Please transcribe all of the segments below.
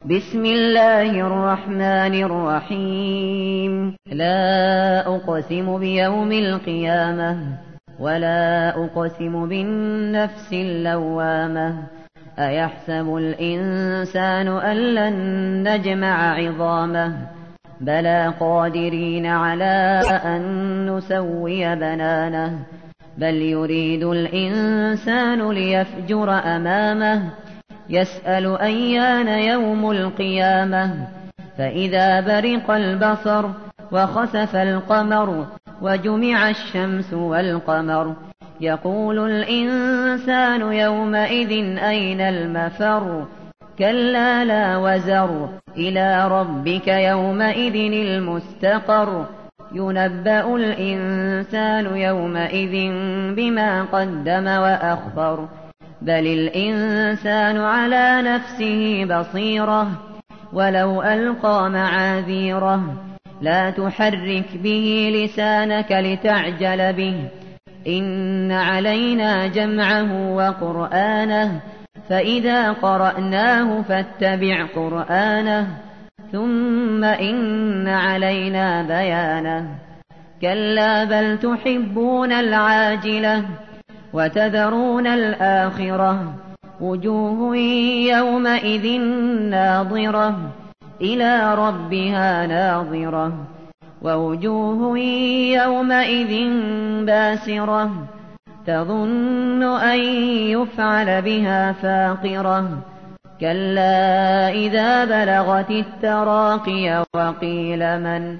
بسم الله الرحمن الرحيم. لا أقسم بيوم القيامة ولا أقسم بالنفس اللوامة. أيحسب الإنسان أن لن نجمع عظامه بلى قادرين على أن نسوي بنانه بل يريد الإنسان ليفجر أمامه يسأل أيان يوم القيامة فإذا برق البصر وخسف القمر وجمع الشمس والقمر يقول الإنسان يومئذ أين المفر كلا لا وزر إلى ربك يومئذ المستقر ينبأ الإنسان يومئذ بما قدم وأخر بل الإنسان على نفسه بصيرة ولو ألقى معاذيره لا تحرك به لسانك لتعجل به إن علينا جمعه وقرآنه فإذا قرأناه فاتبع قرآنه ثم إن علينا بيانه كلا بل تحبون العاجلة وتذرون الآخرة وجوه يومئذ ناظرة إلى ربها ناظرة ووجوه يومئذ باسرة تظن أن يفعل بها فاقرة كلا إذا بلغت التراقي وقيل من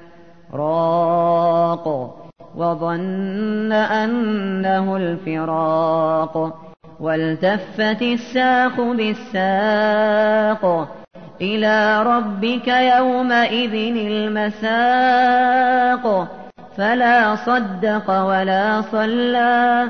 راق وظن أنه الفراق والتفت الساق بالساق إلى ربك يومئذ المساق فلا صدق ولا صلى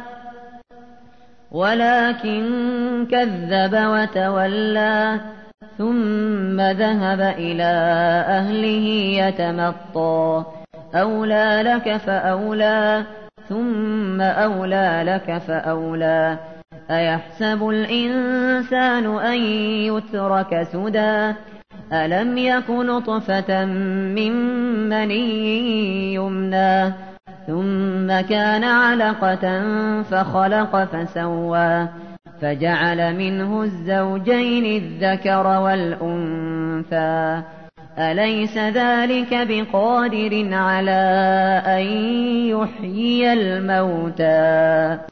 ولكن كذب وتولى ثم ذهب إلى أهله يتمطى أولى لك فأولى ثم أولى لك فأولى أيحسب الإنسان أن يترك سدى ألم يك نطفة من مني يمنى ثم كان علقة فخلق فسوى فجعل منه الزوجين الذكر والأنثى أليس ذلك بقادر على أن يحيي الموتى